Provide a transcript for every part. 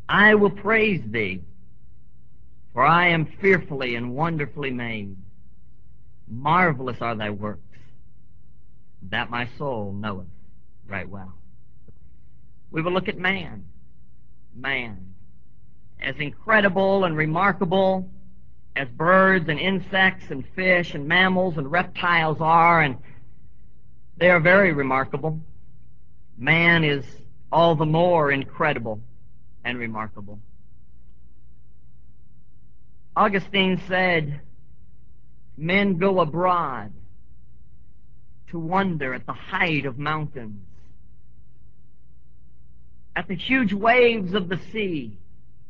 I will praise thee, for I am fearfully and wonderfully made. Marvelous are thy works, that my soul knoweth right well. We will look at man. Man, as incredible and remarkable as birds and insects and fish and mammals and reptiles are, and they are very remarkable, man is all the more incredible and remarkable. Augustine said, men go abroad to wonder at the height of mountains, at the huge waves of the sea,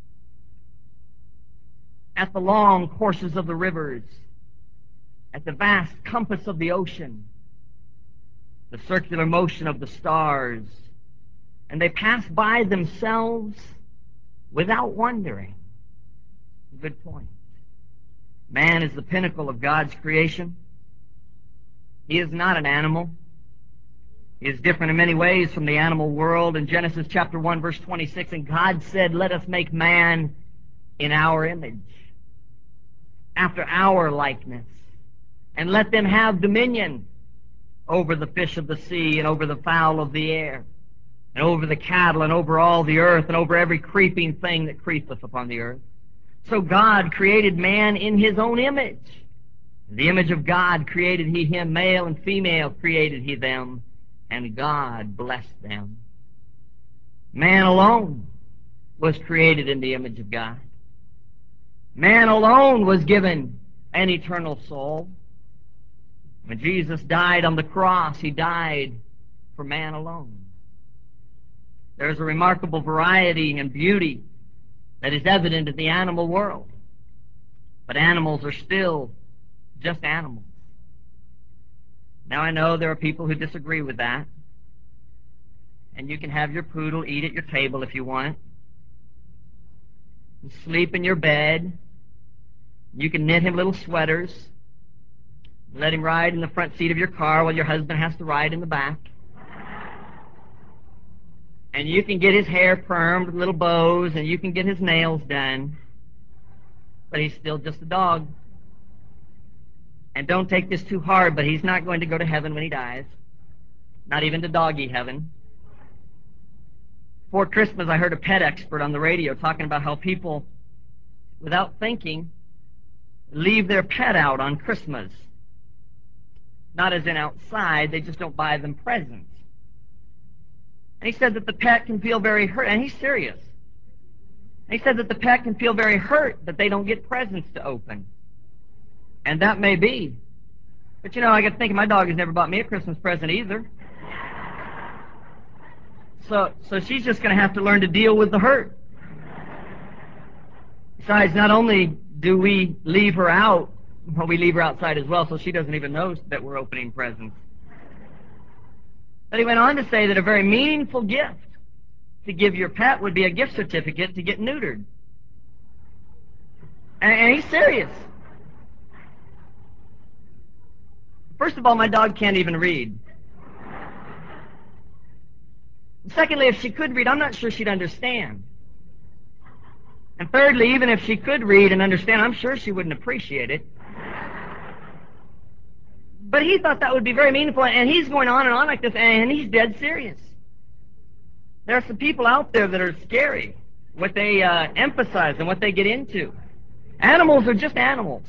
at the long courses of the rivers, at the vast compass of the ocean, the circular motion of the stars, and they pass by themselves without wondering. Good point. Man is the pinnacle of God's creation. He is not an animal. He is different in many ways from the animal world. In Genesis chapter 1, verse 26, and God said, let us make man in our image, after our likeness, and let them have dominion over the fish of the sea, and over the fowl of the air, and over the cattle, and over all the earth, and over every creeping thing that creepeth upon the earth. So God created man in his own image. In the image of God created he him, male and female created he them, and God blessed them. Man alone was created in the image of God. Man alone was given an eternal soul. When Jesus died on the cross, he died for man alone. There's a remarkable variety and beauty that is evident in the animal world. But animals are still just animals. Now, I know there are people who disagree with that. And you can have your poodle eat at your table if you want. And sleep in your bed. You can knit him little sweaters. Let him ride in the front seat of your car while your husband has to ride in the back. And you can get his hair permed with little bows, and you can get his nails done. But he's still just a dog. And don't take this too hard, but he's not going to go to heaven when he dies. Not even to doggy heaven. Before Christmas, I heard a pet expert on the radio talking about how people, without thinking, leave their pet out on Christmas. Not as in outside, they just don't buy them presents. And he said that the pet can feel very hurt, and he's serious. And he said that the pet can feel very hurt that they don't get presents to open. And that may be. But you know, I got thinking, my dog has never bought me a Christmas present either. So she's just going to have to learn to deal with the hurt. Besides, not only do we leave her out, but we leave her outside as well, so she doesn't even know that we're opening presents. But he went on to say that a very meaningful gift to give your pet would be a gift certificate to get neutered. And he's serious. First of all, my dog can't even read. Secondly, if she could read, I'm not sure she'd understand. And thirdly, even if she could read and understand, I'm sure she wouldn't appreciate it. But he thought that would be very meaningful, and he's going on and on like this, and he's dead serious. There are some people out there that are scary, what they emphasize and what they get into. Animals are just animals.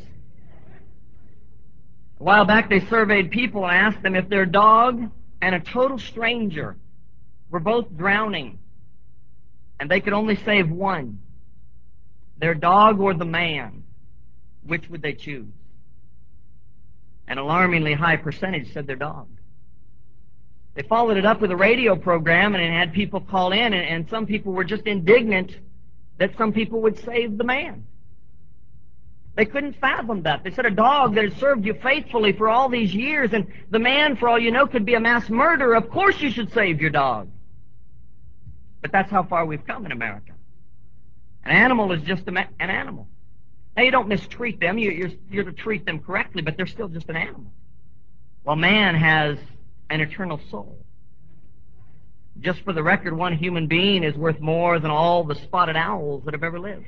A while back, they surveyed people and asked them if their dog and a total stranger were both drowning, and they could only save one, their dog or the man, which would they choose? An alarmingly high percentage said their dog. They followed it up with a radio program, and it had people call in, and some people were just indignant that some people would save the man. They couldn't fathom that. They said a dog that had served you faithfully for all these years, and the man, for all you know, could be a mass murderer. Of course you should save your dog. But that's how far we've come in America. An animal is just an animal. Now, you don't mistreat them. You're to treat them correctly, but they're still just an animal. While man has an eternal soul. Just for the record, one human being is worth more than all the spotted owls that have ever lived.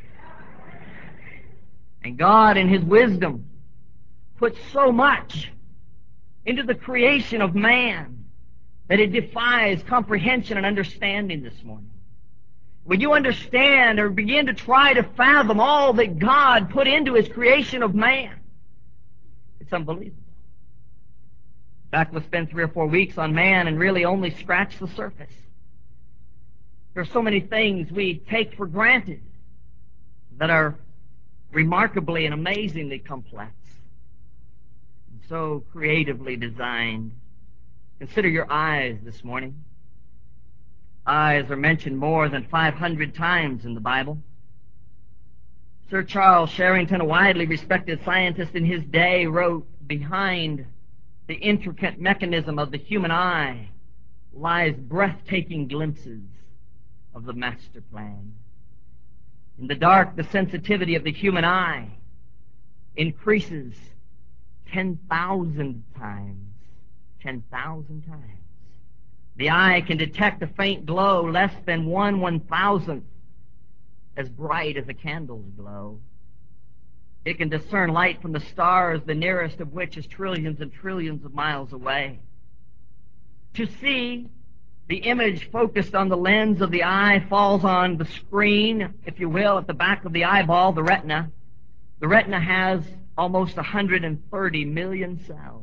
And God, in His wisdom, put so much into the creation of man that it defies comprehension and understanding this morning. When you understand or begin to try to fathom all that God put into His creation of man, it's unbelievable. In fact, we'll spend 3 or 4 weeks on man and really only scratch the surface. There are so many things we take for granted that are remarkably and amazingly complex and so creatively designed. Consider your eyes this morning. Eyes are mentioned more than 500 times in the Bible. Sir Charles Sherrington, a widely respected scientist in his day, wrote, "Behind the intricate mechanism of the human eye lies breathtaking glimpses of the master plan. In the dark, the sensitivity of the human eye increases 10,000 times. 10,000 times. The eye can detect a faint glow less than 1/1000th as bright as a candle's glow. It can discern light from the stars, the nearest of which is trillions and trillions of miles away. To see the image focused on the lens of the eye falls on the screen, if you will, at the back of the eyeball, the retina. The retina has almost 130 million cells.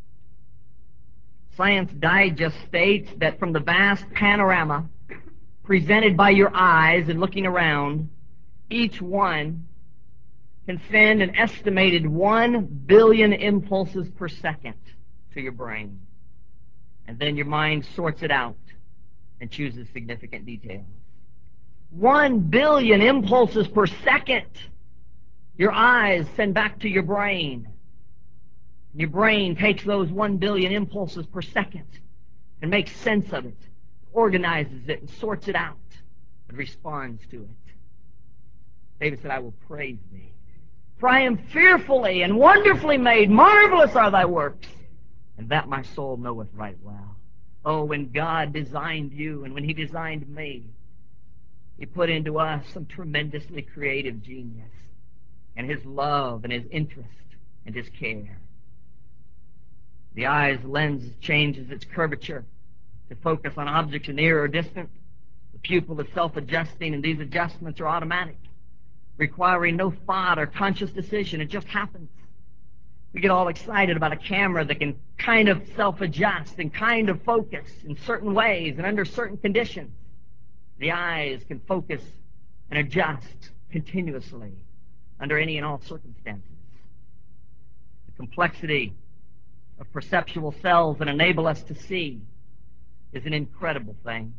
Science Digest states that from the vast panorama presented by your eyes and looking around, each one can send an estimated 1 billion impulses per second to your brain. And then your mind sorts it out and chooses significant details. 1 billion impulses per second your eyes send back to your brain. Your brain takes those 1 billion impulses per second and makes sense of it, organizes it, and sorts it out, and responds to it. David said, "I will praise thee. For I am fearfully and wonderfully made. Marvelous are thy works, and that my soul knoweth right well." Oh, when God designed you and when He designed me, He put into us some tremendously creative genius and His love and His interest and His care. The eye's lens changes its curvature to focus on objects near or distant. The pupil is self-adjusting, and these adjustments are automatic, requiring no thought or conscious decision. It just happens. We get all excited about a camera that can kind of self-adjust and kind of focus in certain ways and under certain conditions. The eyes can focus and adjust continuously under any and all circumstances. The complexity of perceptual cells that enable us to see is an incredible thing.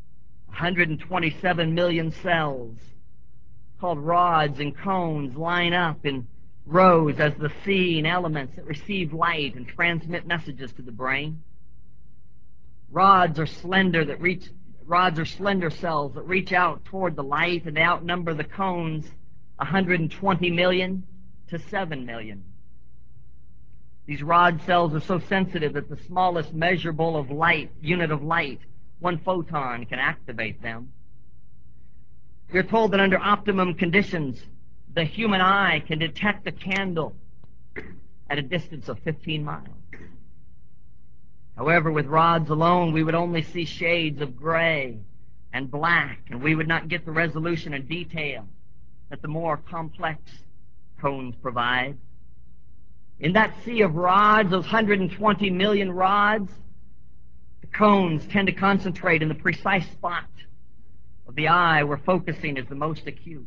127 million cells, called rods and cones, line up in rows as the seeing elements that receive light and transmit messages to the brain. Rods are slender cells that reach out toward the light, and they outnumber the cones 120 million to 7 million. These rod cells are so sensitive that the smallest measurable of light, unit of light, 1 photon, can activate them. We're told that under optimum conditions, the human eye can detect a candle at a distance of 15 miles. However, with rods alone, we would only see shades of gray and black, and we would not get the resolution and detail that the more complex cones provide. In that sea of rods, those 120 million rods, the cones tend to concentrate in the precise spot of the eye where focusing is the most acute.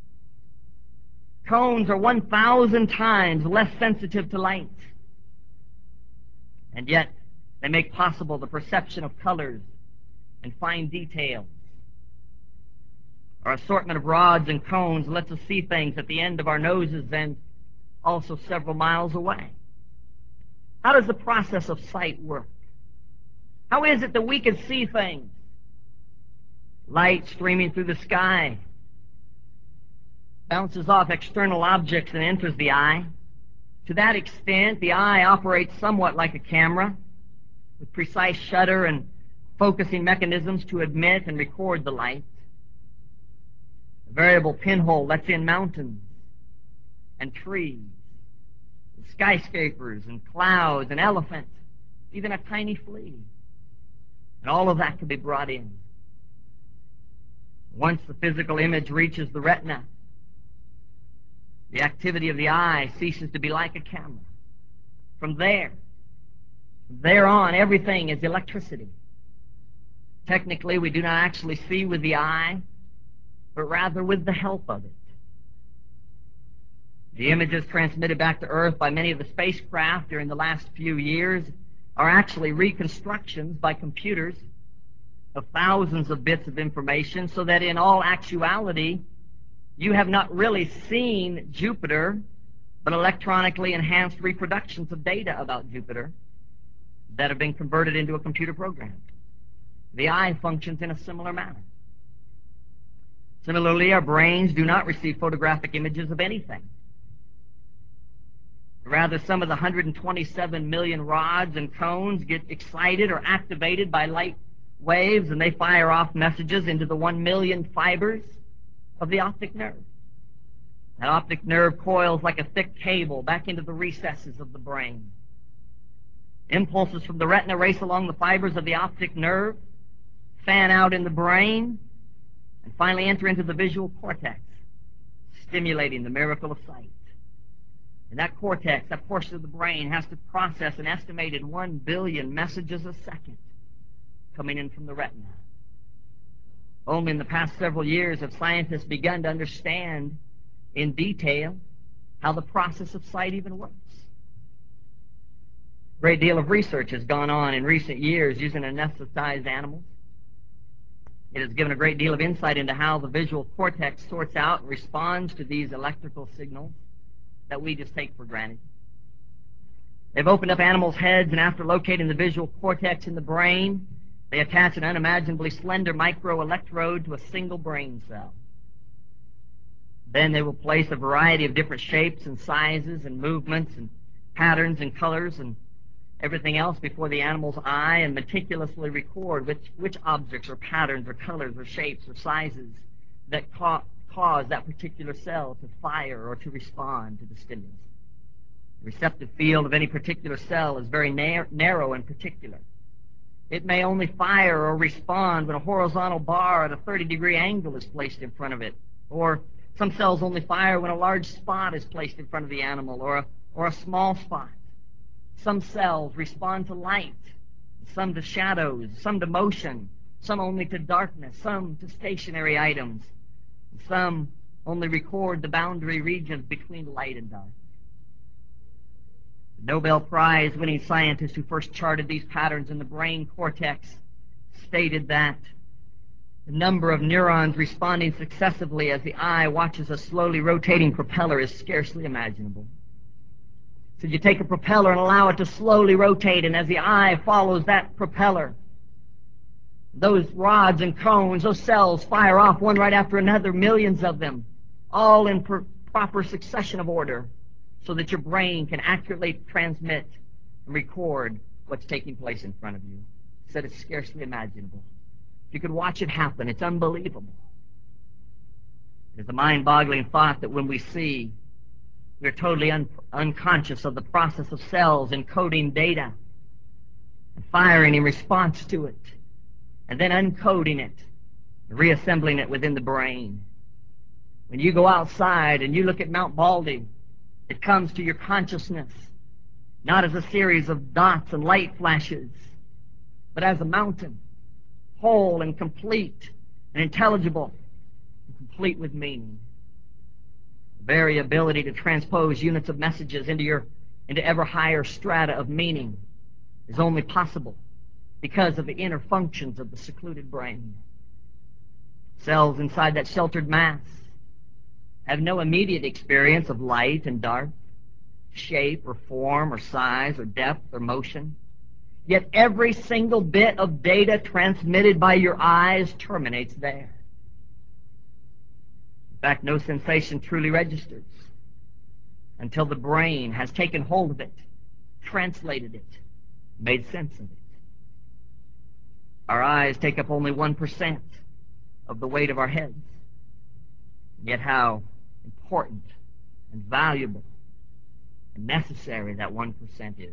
Cones are 1,000 times less sensitive to light, and yet they make possible the perception of colors and fine details. Our assortment of rods and cones lets us see things at the end of our noses and also several miles away. How does the process of sight work? How is it that we can see things? Light streaming through the sky bounces off external objects and enters the eye. To that extent, the eye operates somewhat like a camera, with precise shutter and focusing mechanisms to emit and record the light, a variable pinhole lets in mountains and trees, and skyscrapers and clouds, an elephant, even a tiny flea. And all of that can be brought in. Once the physical image reaches the retina, the activity of the eye ceases to be like a camera. From there on, everything is electricity. Technically, we do not actually see with the eye, but rather with the help of it. The images transmitted back to Earth by many of the spacecraft during the last few years are actually reconstructions by computers of thousands of bits of information, so that in all actuality, you have not really seen Jupiter, but electronically enhanced reproductions of data about Jupiter that have been converted into a computer program. The eye functions in a similar manner. Similarly, our brains do not receive photographic images of anything. Rather, some of the 127 million rods and cones get excited or activated by light waves, and they fire off messages into the 1 million fibers of the optic nerve. That optic nerve coils like a thick cable back into the recesses of the brain. Impulses from the retina race along the fibers of the optic nerve, fan out in the brain, and finally enter into the visual cortex, stimulating the miracle of sight. And that cortex, that portion of the brain, has to process an estimated 1 billion messages a second coming in from the retina. Only in the past several years have scientists begun to understand in detail how the process of sight even works. A great deal of research has gone on in recent years using anesthetized animals. It has given a great deal of insight into how the visual cortex sorts out and responds to these electrical signals that we just take for granted. They've opened up animals' heads, and after locating the visual cortex in the brain, they attach an unimaginably slender microelectrode to a single brain cell. Then they will place a variety of different shapes and sizes and movements and patterns and colors and everything else before the animal's eye, and meticulously record which objects or patterns or colors or shapes or sizes that cause that particular cell to fire or to respond to the stimulus. The receptive field of any particular cell is very narrow and particular. It may only fire or respond when a horizontal bar at a 30-degree angle is placed in front of it, or some cells only fire when a large spot is placed in front of the animal, or a small spot. Some cells respond to light, some to shadows, some to motion, some only to darkness, some to stationary items, and some only record the boundary regions between light and dark. The Nobel Prize-winning scientist who first charted these patterns in the brain cortex stated that the number of neurons responding successively as the eye watches a slowly rotating propeller is scarcely imaginable. So you take a propeller and allow it to slowly rotate, and as the eye follows that propeller, those rods and cones, those cells fire off one right after another, millions of them, all in proper succession of order, so that your brain can accurately transmit and record what's taking place in front of you. He said it's scarcely imaginable. If you could watch it happen, it's unbelievable. It's a mind-boggling thought that when we see, we're totally unconscious of the process of cells encoding data and firing in response to it, and then uncoding it, and reassembling it within the brain. When you go outside and you look at Mount Baldy, it comes to your consciousness not as a series of dots and light flashes, but as a mountain, whole and complete and intelligible and complete with meaning. The very ability to transpose units of messages into ever higher strata of meaning is only possible because of the inner functions of the secluded brain. Cells inside that sheltered mass have no immediate experience of light and dark, shape or form or size or depth or motion. Yet every single bit of data transmitted by your eyes terminates there. In fact, no sensation truly registers until the brain has taken hold of it, translated it, made sense of it. Our eyes take up only 1% of the weight of our heads. Yet how important and valuable and necessary that 1% is.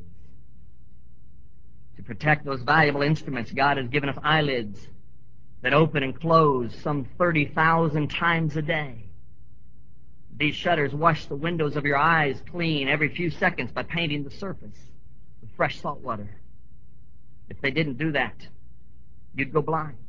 To protect those valuable instruments, God has given us eyelids that open and close some 30,000 times a day. These shutters wash the windows of your eyes clean every few seconds by painting the surface with fresh salt water. If they didn't do that, you'd go blind.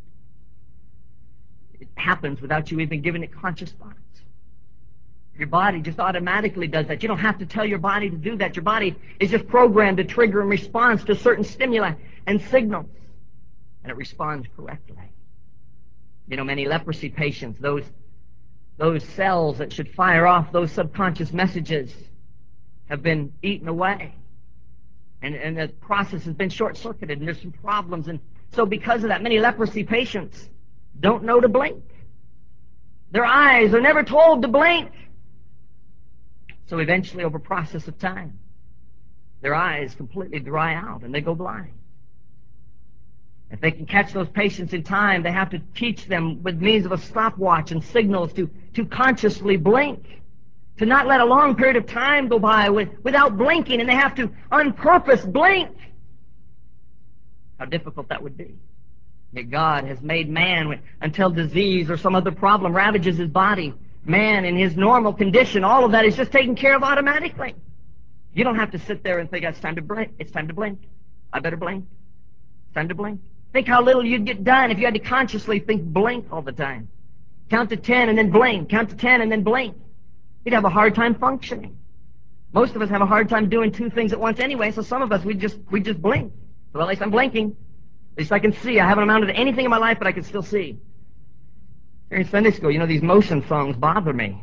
It happens without you even giving it conscious thought. Your body just automatically does that. You don't have to tell your body to do that. Your body is just programmed to trigger in response to certain stimuli and signals, and it responds correctly. You know, many leprosy patients, those cells that should fire off those subconscious messages have been eaten away, and the process has been short-circuited, and there's some problems. And so because of that, many leprosy patients don't know to blink. Their eyes are never told to blink. So eventually, over a process of time, their eyes completely dry out and they go blind. If they can catch those patients in time, they have to teach them with means of a stopwatch and signals to consciously blink, to not let a long period of time go by without blinking, and they have to on purpose blink. How difficult that would be. Yet God has made man, until disease or some other problem ravages his body, man in his normal condition, all of that is just taken care of automatically. You don't have to sit there and think, it's time to blink. It's time to blink. I better blink. It's time to blink. Think how little you'd get done if you had to consciously think blink all the time. Count to 10 and then blink. Count to 10 and then blink. You'd have a hard time functioning. Most of us have a hard time doing two things at once anyway, so some of us, we just blink. So at least I'm blinking. At least I can see. I haven't amounted to anything in my life, but I can still see. Here in Sunday school, you know, these motion songs bother me.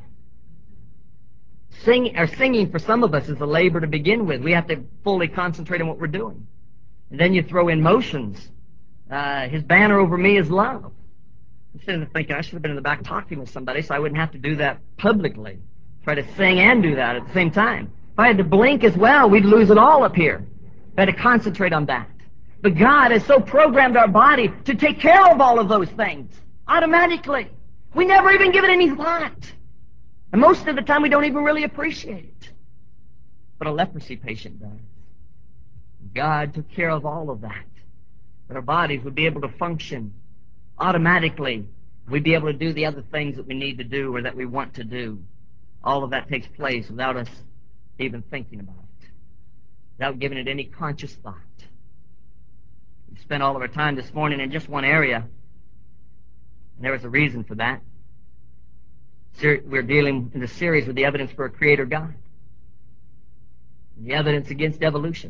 Singing for some of us is a labor to begin with. We have to fully concentrate on what we're doing. And then you throw in motions. His banner over me is love. Instead of thinking I should have been in the back talking with somebody so I wouldn't have to do that publicly. Try to sing and do that at the same time. If I had to blink as well, we'd lose it all up here. I had to concentrate on that. But God has so programmed our body to take care of all of those things automatically. We never even give it any thought. And most of the time we don't even really appreciate it. But a leprosy patient does. God took care of all of that. That our bodies would be able to function automatically. We'd be able to do the other things that we need to do or that we want to do. All of that takes place without us even thinking about it, without giving it any conscious thought. We spent all of our time this morning in just one area, and there was a reason for that. We're dealing in the series with the evidence for a creator God, and the evidence against evolution.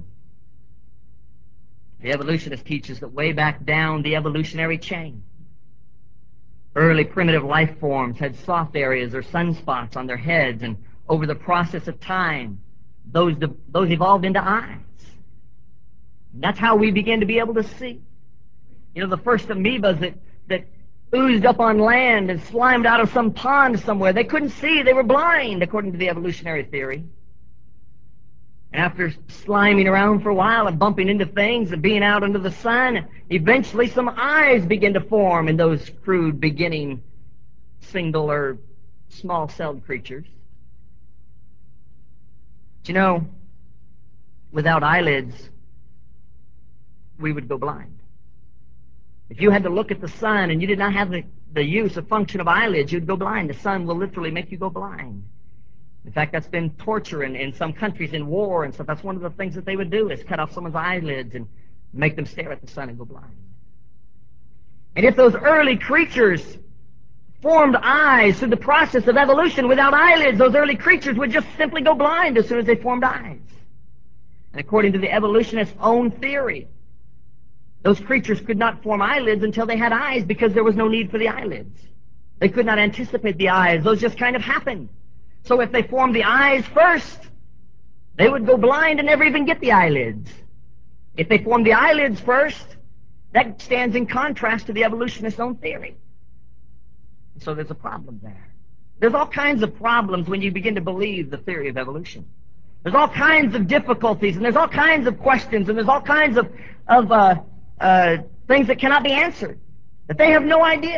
The evolutionist teaches that way back down the evolutionary chain, early primitive life forms had soft areas or sunspots on their heads, and over the process of time, those evolved into eyes. And that's how we began to be able to see. You know, the first amoebas that oozed up on land and slimed out of some pond somewhere, they couldn't see, they were blind, according to the evolutionary theory. And after sliming around for a while and bumping into things and being out under the sun, eventually some eyes begin to form in those crude beginning single or small-celled creatures. But you know, without eyelids, we would go blind. If you had to look at the sun and you did not have the use of function of eyelids, you'd go blind. The sun will literally make you go blind. In fact, that's been torture in some countries in war and stuff. That's one of the things that they would do, is cut off someone's eyelids and make them stare at the sun and go blind. And if those early creatures formed eyes through the process of evolution without eyelids, those early creatures would just simply go blind as soon as they formed eyes. And according to the evolutionist's own theory, those creatures could not form eyelids until they had eyes, because there was no need for the eyelids. They could not anticipate the eyes. Those just kind of happened. So if they formed the eyes first, they would go blind and never even get the eyelids. If they formed the eyelids first, that stands in contrast to the evolutionist's own theory. So there's a problem there. There's all kinds of problems when you begin to believe the theory of evolution. There's all kinds of difficulties, and there's all kinds of questions, and there's all kinds of things that cannot be answered, that they have no idea.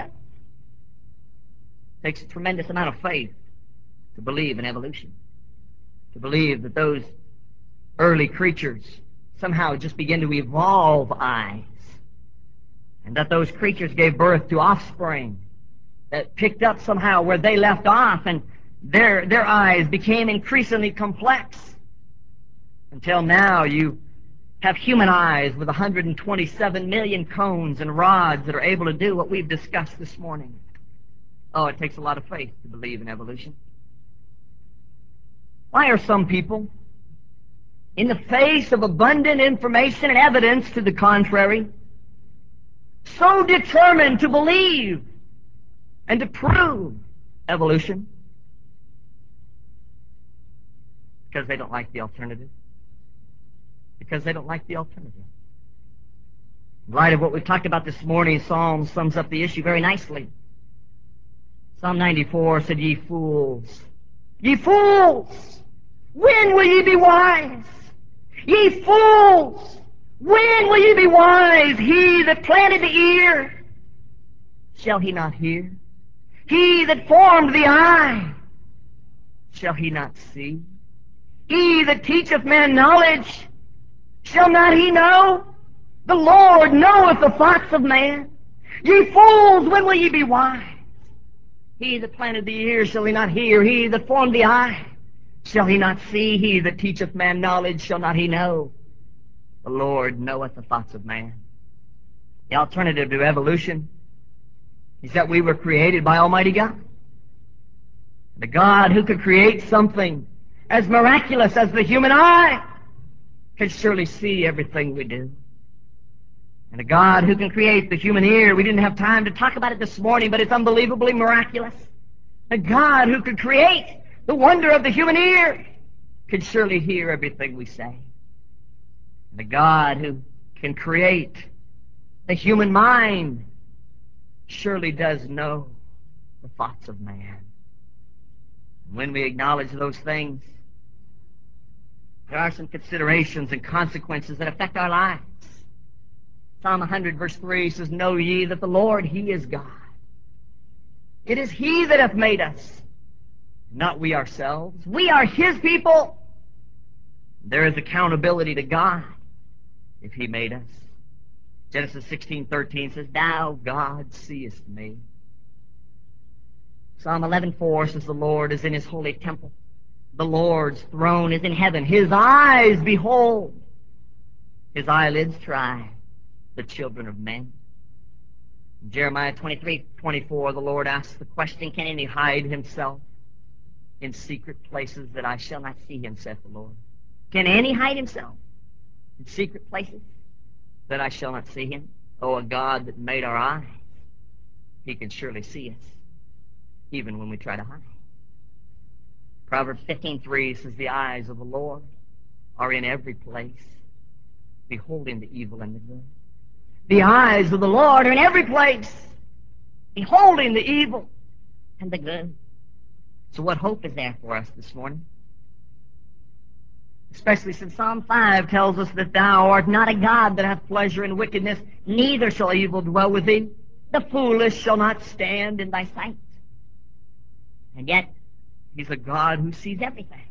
It takes a tremendous amount of faith to believe in evolution, to believe that those early creatures somehow just begin to evolve eyes, and that those creatures gave birth to offspring that picked up somehow where they left off, and their eyes became increasingly complex until now you have human eyes with 127 million cones and rods that are able to do what we've discussed this morning. Oh, it takes a lot of faith to believe in evolution. Why are some people, in the face of abundant information and evidence to the contrary, so determined to believe and to prove evolution? Because they don't like the alternative. Because they don't like the alternative. In light of what we've talked about this morning, Psalm sums up the issue very nicely. Psalm 94 said, Ye fools, when will ye be wise? Ye fools, when will ye be wise? He that planted the ear, shall he not hear? He that formed the eye, shall he not see? He that teacheth men knowledge, shall not he know? The Lord knoweth the thoughts of man. Ye fools, when will ye be wise? He that planted the ear, shall he not hear? He that formed the eye, shall he not see? He that teacheth man knowledge, shall not he know? The Lord knoweth the thoughts of man. The alternative to evolution is that we were created by Almighty God. The God who could create something as miraculous as the human eye can surely see everything we do. And a God who can create the human ear, we didn't have time to talk about it this morning, but it's unbelievably miraculous. A God who could create the wonder of the human ear can surely hear everything we say. And a God who can create the human mind surely does know the thoughts of man. And when we acknowledge those things, there are some considerations and consequences that affect our lives. Psalm 100 verse 3 says, Know ye that the Lord, He is God. It is He that hath made us, not we ourselves. We are His people. There is accountability to God if He made us. Genesis 16:13 says, Thou, God, seest me. Psalm 11:4 says, The Lord is in His holy temple. The Lord's throne is in heaven. His eyes behold. His eyelids try the children of men. In Jeremiah 23:24, the Lord asks the question, Can any hide himself in secret places that I shall not see him, saith the Lord? Can any hide himself in secret places that I shall not see him? Oh, a God that made our eyes, He can surely see us, even when we try to hide. Proverbs 15:3 says, The eyes of the Lord are in every place, beholding the evil and the good. The eyes of the Lord are in every place, beholding the evil and the good. So what hope is there for us this morning? Especially since Psalm 5 tells us that Thou art not a God that hath pleasure in wickedness, neither shall evil dwell with Thee. The foolish shall not stand in Thy sight. And yet, He's a God who sees everything.